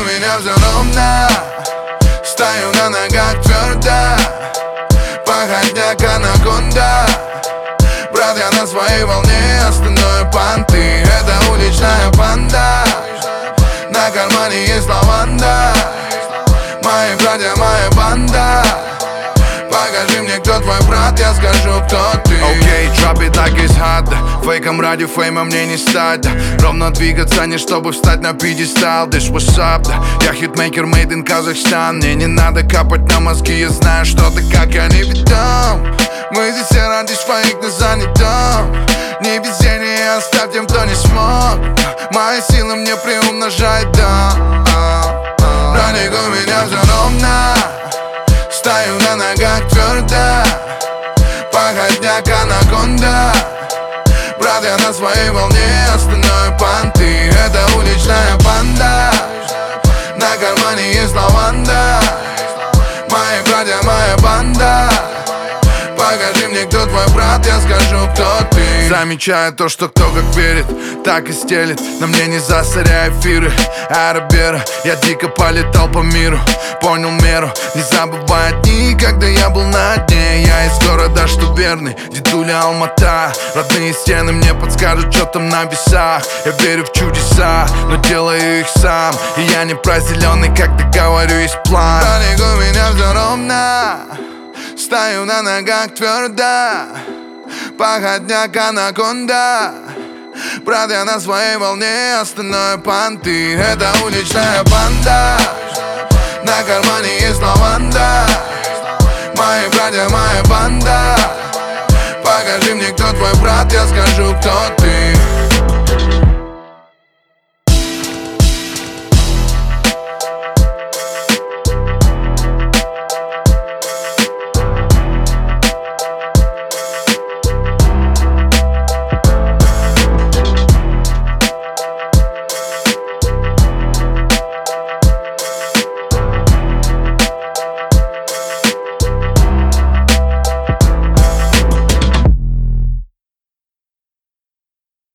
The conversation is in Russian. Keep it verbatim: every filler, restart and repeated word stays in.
у меня все ровно, стою на ногах твердо, походняк анаконда. Брат, я на своей волне, остальное понты. Это уличная банда, на кармане есть лаванда. Мои братья, моя банда. Покажи мне, кто твой брат, я скажу, кто ты. Окей, okay, drop it like it's hot. Фейком ради фейма мне не стать, да. Ровно двигаться, не чтобы встать на пьедестал. This what's up, да. Я хитмейкер made in Казахстан. Мне не надо капать на мозги, я знаю, что ты, как я не ведом. Мы здесь все ради своих, но занятом. Не везение оставь тем, кто не смог. Мои силы мне приумножает, да. Братик, у меня все ровно, стою на ногах твердо, походняк анаконда. Брат, я на своей волне, остальное понты. Это уличная банда, на кармане есть лаванда. Мои братья, моя банда. Покажи мне, кто твой брат, я скажу, кто ты. Замечаю то, что кто как верит, так и стелит. На мне не засоряй эфиры, аэробера. Я дико полетал по миру, понял меру. Не забывай дни, когда я был на дне. Я из города, что верный, дедуля Алмата. Родные стены мне подскажут, что там на весах. Я верю в чудеса, но делаю их сам. И я не про зеленый, когда говорю, есть план. Братик, у меня все ровно, стою на ногах твердо, походняк анаконда. Брат, я на своей волне, остальное понты. Это уличная банда, на кармане есть лаванда. Мои братья, моя банда. Покажи мне, кто твой брат, я скажу, кто ты.